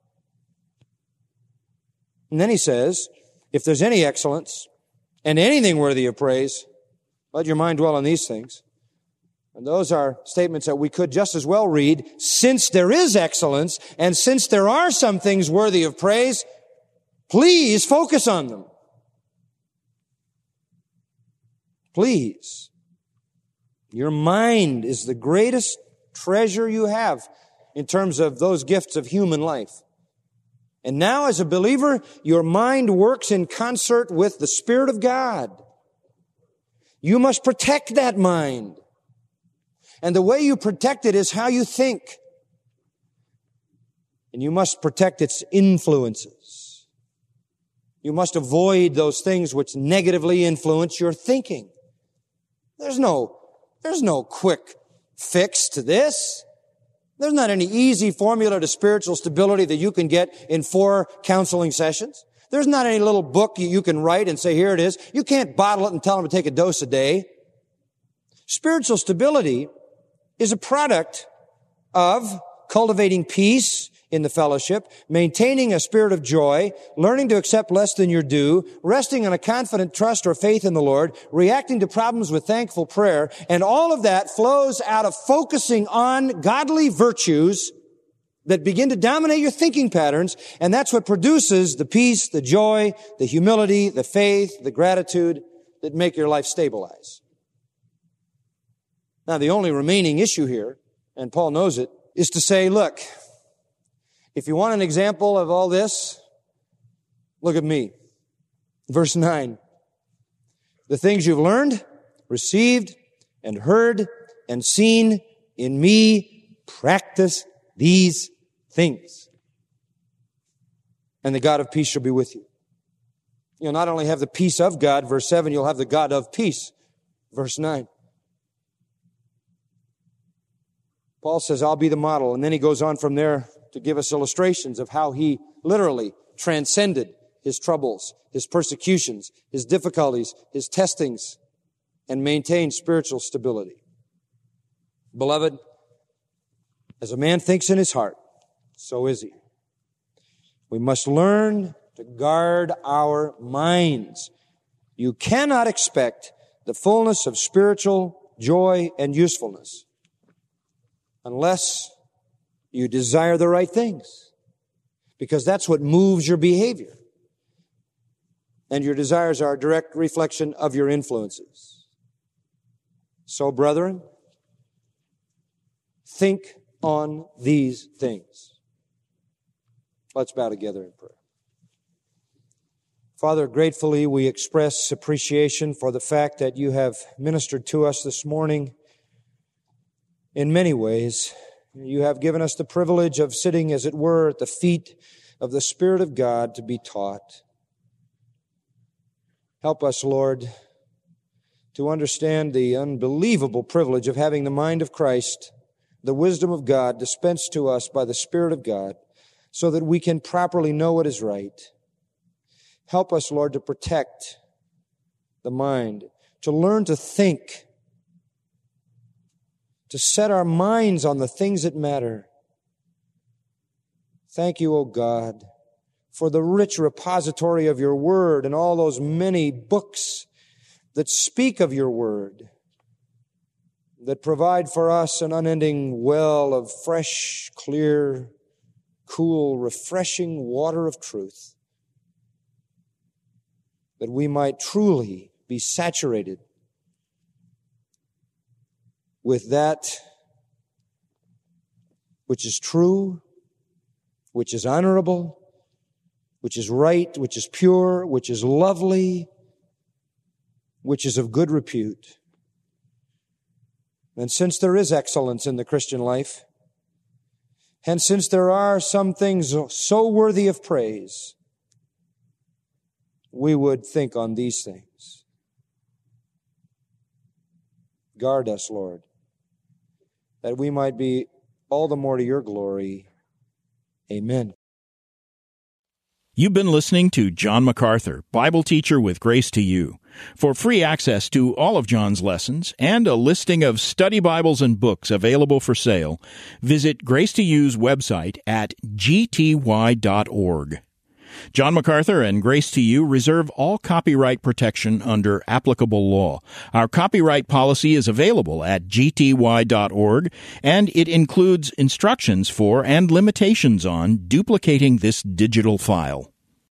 And then he says, if there's any excellence and anything worthy of praise, let your mind dwell on these things. And those are statements that we could just as well read, since there is excellence and since there are some things worthy of praise, please focus on them. Please. Your mind is the greatest treasure you have in terms of those gifts of human life. And now, as a believer, your mind works in concert with the Spirit of God. You must protect that mind. And the way you protect it is how you think. And you must protect its influences. You must avoid those things which negatively influence your thinking. There's no, there's no quick fix to this. There's not any easy formula to spiritual stability that you can get in four counseling sessions. There's not any little book you can write and say, here it is. You can't bottle it and tell them to take a dose a day. Spiritual stability is a product of cultivating peace in the fellowship, maintaining a spirit of joy, learning to accept less than your due, resting on a confident trust or faith in the Lord, reacting to problems with thankful prayer, and all of that flows out of focusing on godly virtues that begin to dominate your thinking patterns, and that's what produces the peace, the joy, the humility, the faith, the gratitude that make your life stabilize. Now, the only remaining issue here, and Paul knows it, is to say, look, if you want an example of all this, look at me. Verse nine. The things you've learned, received, and heard, and seen in me, practice these things. And the God of peace shall be with you. You'll not only have the peace of God, verse seven, you'll have the God of peace, verse nine. Paul says, I'll be the model. And then he goes on from there to give us illustrations of how he literally transcended his troubles, his persecutions, his difficulties, his testings, and maintained spiritual stability. Beloved, as a man thinks in his heart, so is he. We must learn to guard our minds. You cannot expect the fullness of spiritual joy and usefulness unless you desire the right things, because that's what moves your behavior. And your desires are a direct reflection of your influences. So, brethren, think on these things. Let's bow together in prayer. Father, gratefully we express appreciation for the fact that you have ministered to us this morning in many ways. You have given us the privilege of sitting, as it were, at the feet of the Spirit of God to be taught. Help us, Lord, to understand the unbelievable privilege of having the mind of Christ, the wisdom of God dispensed to us by the Spirit of God, so that we can properly know what is right. Help us, Lord, to protect the mind, to learn to think, to set our minds on the things that matter. Thank you, O God, for the rich repository of your word and all those many books that speak of your word, that provide for us an unending well of fresh, clear, cool, refreshing water of truth, that we might truly be saturated with that which is true, which is honorable, which is right, which is pure, which is lovely, which is of good repute. And since there is excellence in the Christian life, and since there are some things so worthy of praise, we would think on these things. Guard us, Lord, that we might be all the more to your glory. Amen. You've been listening to John MacArthur, Bible teacher with Grace to You. For free access to all of John's lessons and a listing of study Bibles and books available for sale, visit Grace to You's website at g t y dot org. John MacArthur and Grace to You reserve all copyright protection under applicable law. Our copyright policy is available at g t y dot org, and it includes instructions for and limitations on duplicating this digital file.